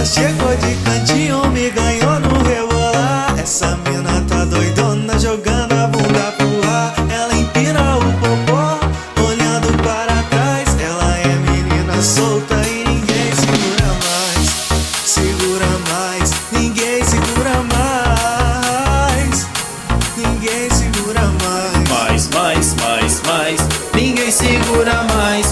chegou de cantinho, me ganhou no rebolar. Essa mina tá doidona, jogando a bunda pro ar. Ela empina o popó, olhando para trás. Ela é menina solta e ninguém segura mais. Segura mais, ninguém segura mais. Ninguém segura mais. Mais, ninguém segura mais.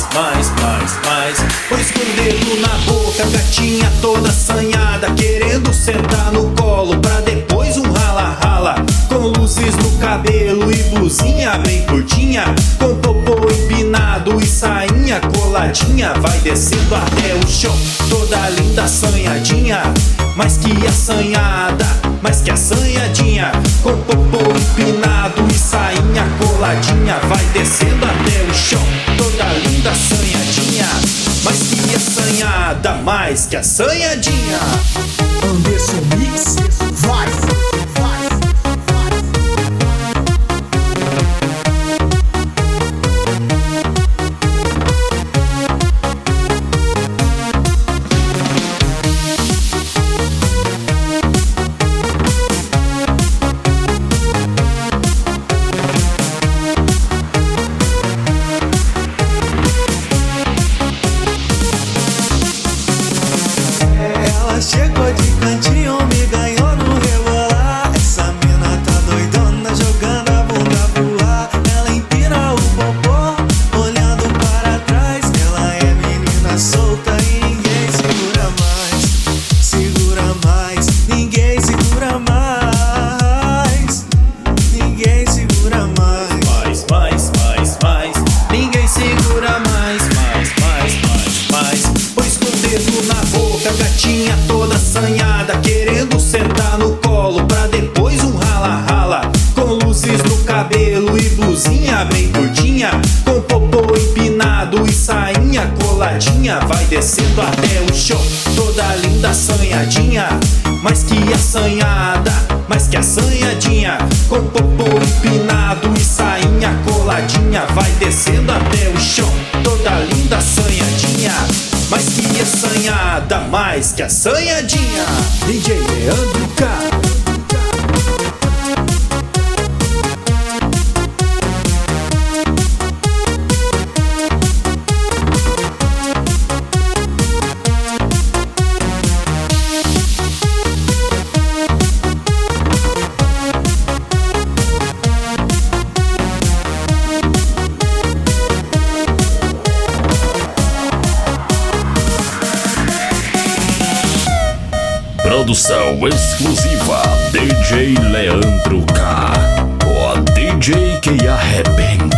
Pois com o dedo na boca, gatinha toda assanhada, querendo sentar no colo pra depois um rala-rala. Com luzes no cabelo e blusinha bem curtinha, com popô empinado e sainha coladinha, vai descendo até o chão, toda linda assanhadinha. Mais que assanhada, mais que assanhadinha, com popô empinado e sainha coladinha, vai descendo até o chão, toda linda assanhadinha. Mais que assanhada, mais que assanhadinha. Anderson Mix, vai! Ela chegou de cantinho, me ganhou no rebolar. Essa mina tá doidona, jogando a bunda pro ar. Ela empina o popó, olhando para trás. Ela é menina solta e ninguém segura mais. Segura mais, ninguém segura mais. Ninguém segura mais. Mais, ninguém segura mais. Pois com o dedo na boca, gatinha toda assanhada, querendo sentar no colo pra depois um rala-rala. Com luzes no cabelo e blusinha bem curtinha, com popô empinado e sainha coladinha, vai descendo até o chão, toda linda assanhadinha. Mais que assanhada, mais que assanhadinha, com popô empinado e sainha coladinha, vai descendo até o chão, toda linda assanhadinha. Mais que assanhada, mais que assanhadinha. DJ Leandro K. Produção exclusiva DJ Leandro K. O DJ que arrebenta.